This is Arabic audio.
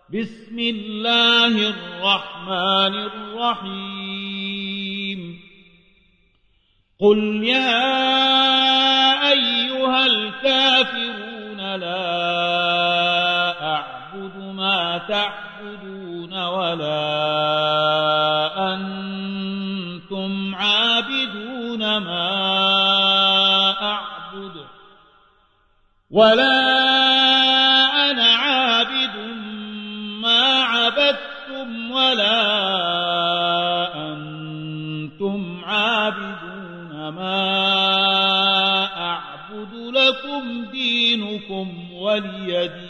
بسم الله الرحمن الرحيم قل يا أيها الكافرون لا أعبد ما تعبدون ولا أنتم عابدون ما أعبد ولا أنا عابد ما عبدتم ولا أنتم عابدون ما أعبد لكم دينكم ولي دين